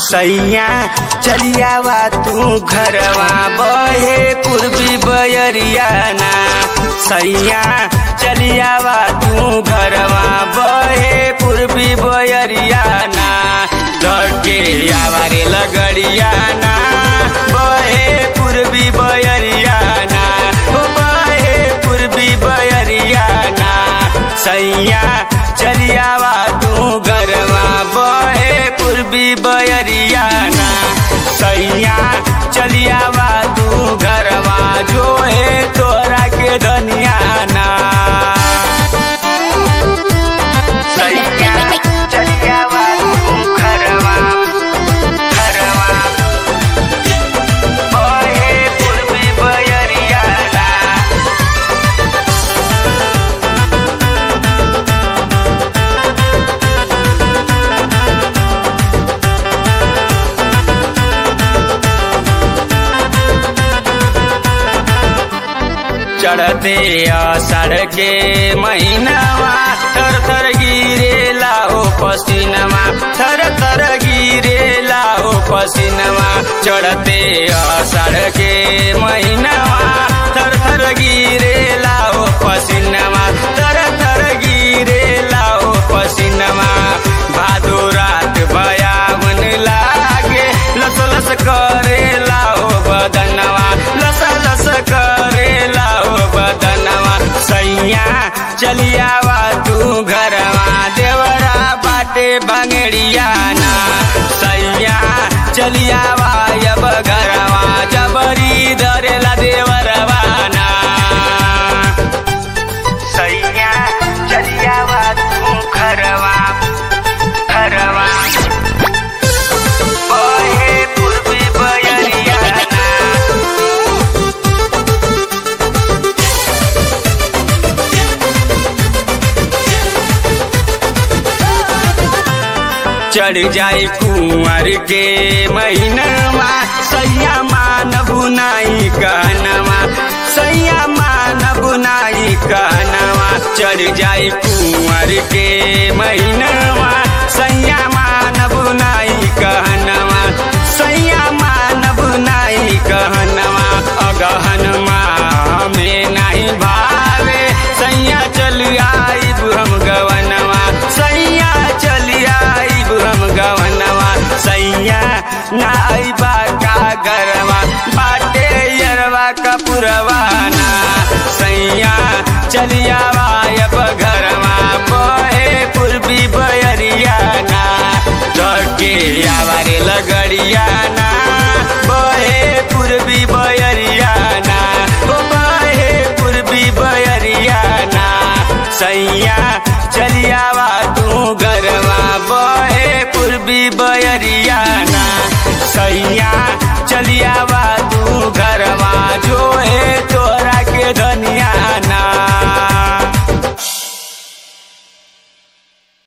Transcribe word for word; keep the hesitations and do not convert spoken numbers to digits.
सैया चलियावा तू घरवा बहे पूर्वी बयरियाना। सैया चलियावा तू घरवा बहे पूर्वी बयरियाना। धके आवारे लगड़ियाना बहे पूर्वी बयरियाना, ओ बहे पूर्वी बयरियाना। सैया चलियावा तू घरवा बहे पूर्वी बयरियाना। सैया चलियावा तू घरवा जो है तोरा के धनियाना। सैया चलियावा तू घरवा घरवा बहे पूर्वी बयरियाना। चढ़ते आषाढ़ के महीनावा थर थर गिरेला हो पसीनवा, थर थर गिरेला हो पसीनवा। चढ़ते आषाढ़ के महीनावा थर थर गिरेला हो पसीनवा, थर थर गिरेला हो पसीनवा। भादो रात बयावन लागे लस लस करेला हो बदनवा, लस लस करेला बदनवा। सैया चलियावा तू घरवा देवरा बाटे बंगड़ियाना। सैया चलियावा अब घरवा जबरी धरेला देवरवाना। सैया चलियावा तू घरवा घरवा बहे पूर्वी बयरियाना। चढ़ जाए कुंवर के महीनवा सैया मान बुनाई कहनवा, सैया मान बुनाई कहनवा। चढ़ जाए कुंवर के महीनवा सैया मान बुनाई कहनवा, सैया मान बुनाई कहनवा। अगहन माह में नहीं भावे सैया चल आई हम गवनवा, सैया चल आई हम गवनवा। सैया ना आईबा का गरवा बाटे यरवा का पुरवाना। सैया चलियावा अब घरवा बहे पूर्वी बयरियाना। धके आवारे लगड़ियाना बहे पूर्वी बयरियाना, ओ बहे पूर्वी बयरियाना। सैया चलियावा तू घरवा बहे पूर्वी बयरियाना। सैया